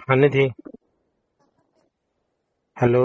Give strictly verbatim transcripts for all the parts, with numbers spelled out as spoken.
हाँ निधि। हेलो।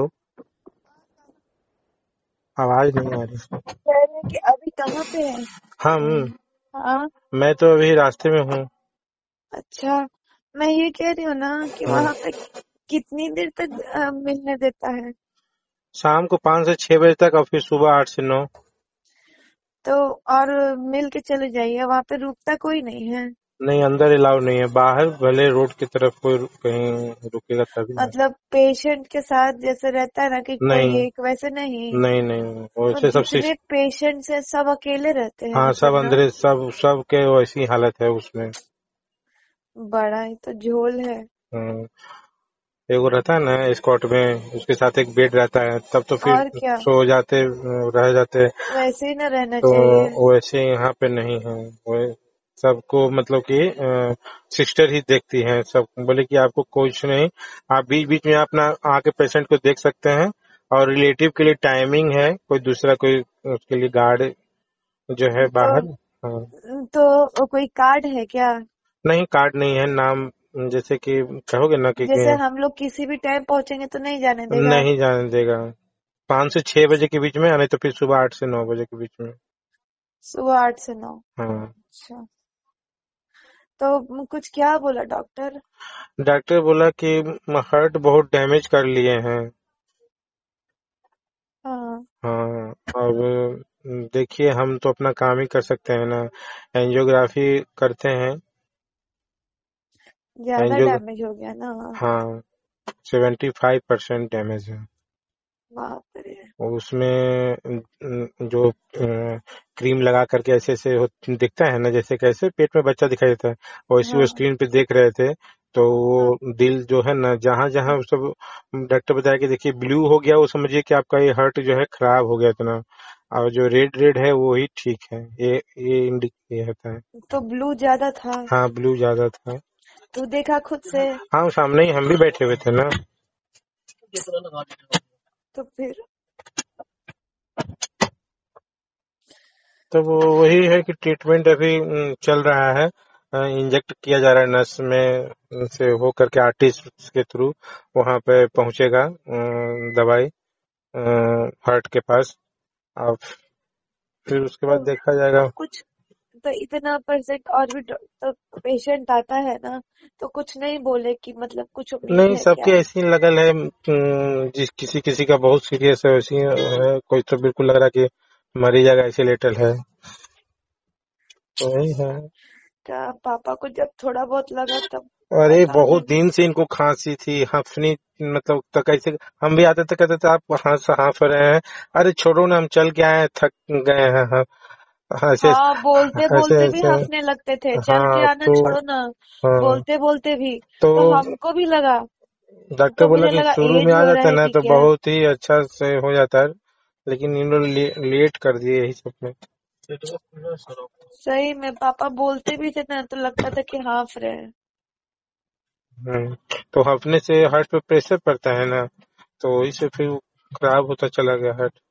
आवाज नहीं आ रही। कह रहे हैं कि अभी कहाँ पे है? हम हाँ। मैं तो अभी रास्ते में हूँ। अच्छा, मैं ये कह रही हूँ ना कि हम्म, वहाँ पे कितनी देर तक अ, मिलने देता है? शाम को पाँच से छह बजे तक और फिर सुबह आठ से नौ। तो और मिल के चले जाइए, वहाँ पे रुकता कोई नहीं है? नहीं, अंदर अलाउ नहीं है, बाहर भले रोड की तरफ कोई रु- कहीं रुकेगा तभी ना। मतलब पेशेंट के साथ जैसे रहता है ना कि कोई नहीं एक, वैसे नहीं? नहीं नहीं, तो वैसे सब जितने सिस्ट। पेशेंट्स हैं सब अकेले रहते हैं हाँ, सब फिर ना? अंदर, सब सब के वैसी हालत है उसमें। बड़ा ही तो झोल है। हम्म, एगो रहता है ना स्कॉट में, उसके साथ एक बेड रहता है, तब तो फिर और क्या, सो जाते, रह जाते। वैसे ही ना रहना तो चाहिए। वैसे यहाँ पे नहीं है। वो सबको मतलब कि सिस्टर ही देखती हैं, सब बोले कि आपको कुछ नहीं, आप बीच बीच में अपना आके पेशेंट को देख सकते हैं। और रिलेटिव के लिए टाइमिंग है, कोई दूसरा कोई उसके लिए गार्ड जो है तो बाहर। हाँ। तो कोई कार्ड है क्या? नहीं, कार्ड नहीं है, नाम जैसे कि कहोगे ना कि, जैसे कि हम लोग किसी भी टाइम पहुंचेंगे तो नहीं जाने देगा? नहीं जाने देगा। पाँच से छह बजे के बीच में, या नहीं तो फिर सुबह आठ से नौ बजे के बीच में। सुबह आठ से नौ? हाँ। अच्छा, तो कुछ क्या बोला डॉक्टर? डॉक्टर बोला कि हार्ट बहुत डैमेज कर लिए हैं। हाँ। हाँ। अब देखिए, हम तो अपना काम ही कर सकते हैं ना, एंजियोग्राफी करते हैं। ज्यादा एंजियो डैमेज हो गया ना? हाँ, सेवेंटी फाइव परसेंट डैमेज है। बाप रे। और उसमें अम, जो अ, क्रीम लगा करके ऐसे ऐसे हो- दिखता है ना, जैसे कैसे पेट में बच्चा दिखाई देता है, वैसे वो हाँ स्क्रीन पे देख रहे थे। तो हाँ। वो दिल जो है ना, जहाँ जहाँ सब डॉक्टर बताया कि देखिए ब्लू हो गया, वो समझिए कि आपका ये हार्ट जो है खराब हो गया इतना। और जो रेड रेड है वो ही ठीक है, ये ये इंडिक ये होता है। तो ब्लू ज्यादा था? हाँ, ब्लू ज्यादा था। तू देखा खुद से? हाँ, वो सामने ही हम भी बैठे हुए थे ना। तो फिर? तो वो वही है कि ट्रीटमेंट अभी उम, चल रहा है। इंजेक्ट किया जा रहा है नस में, अ, से हो करके आर्टिस्ट के थ्रू वहां पे पहुंचेगा अ, दवाई हार्ट के पास। अब फिर उसके बाद तो, देखा तो जाएगा। कुछ, तो इतना परसेंट और भी डॉ- तो पेशेंट आता है ना, तो कुछ नहीं बोले कि मतलब कुछ उम्मीद नहीं, है सबके क्या? ऐसी लगल है, अम, जिस किसी किसी का बहुत सीरियस है, वैसी है, कोई तो बिल्कुल लग रहा है कि मर ही जाएगा, ऐसे लेटल है। तो वही है। क्या पापा को जब थोड़ा बहुत लगा तब अरे बता बहुत देना। दिन से इनको खांसी थी, हफनी, मतलब तो कैसे हम भी आते थे, कहते थे आप हाथ से हाफ रहे हैं। अरे छोड़ो ना, हम चल के आए हैं, थक गए हैं हम। ऐसे हाँ, बोलते ऐसे बोलते भी ऐसे। हंसने लगते थे, चल के हाँ आना तो छोड़ो ना। हाँ बोलते बोलते भी। तो तो हमको भी लगा। डॉक्टर तो बोला मुझे कि लगा शुरू में एज आ हो रहा जाता है ना कि तो क्या। बहुत ही अच्छा से हो जाता है, लेकिन इन लोग ले, लेट कर दिए यही सब में। सही में पापा बोलते भी थे ना तो लगता था कि हाफ रहे हैं। हम्म, तो हफने से हार्ट पे प्रेशर पड़ता है ना, तो वही से फिर वो खराब होता चला गया हार्ट।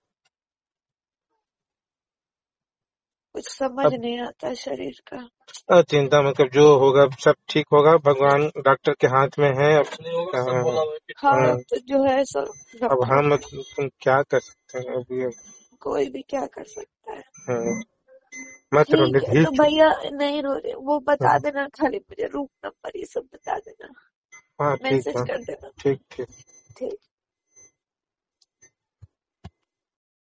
कुछ समझ अब नहीं आता शरीर का। अ, चिंता मतलब जो होगा सब ठीक होगा, भगवान डॉक्टर के हाथ में है। अब हाँ, हाँ, हाँ, तो जो है सो अब डॉक्टर हम पे। तुम क्या कर सकते हैं अभी अब। कोई भी क्या कर सकता है। हाँ, मत रो ठीक है, निधि। तो भैया नहीं रो रहे, वो बता हाँ, देना, खाली मुझे रूम नंबर ये सब बता देना। हाँ, ठीक मैसेज है। कर देना। ठीक ठीक। ठीक।